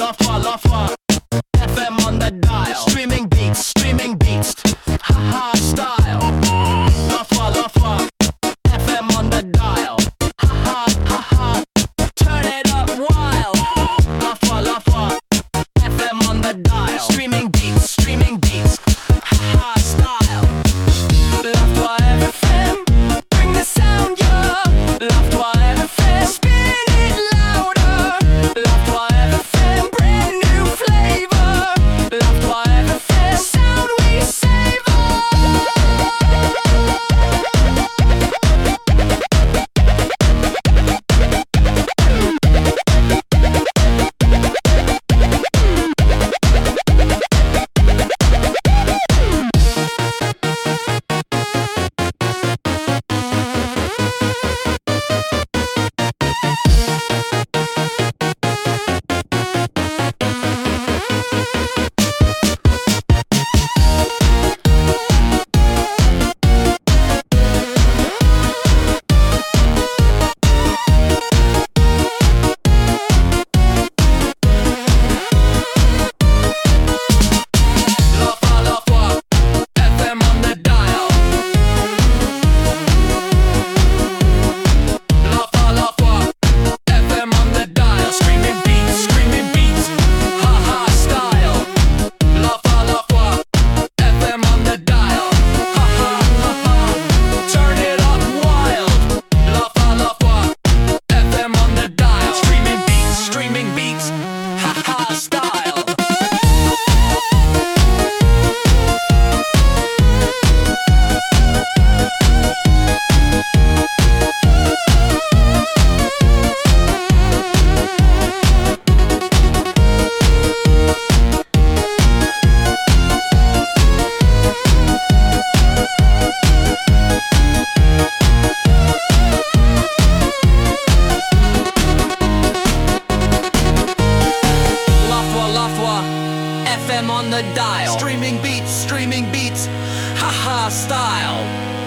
Lafwa, FM on the dial. Streaming beats, haha style. Lafwa, FM on the dial. Haha, turn it up wild. Lafwa, FM on the dial. Streaming beats, haha style. Lafwa FM, bring the sound, yeah. Lafwa FM, spin it louder. Lafwa FM, brand new flavor. Lafwa FM, sound we savor. FM on the dial. Streaming beats, haha style.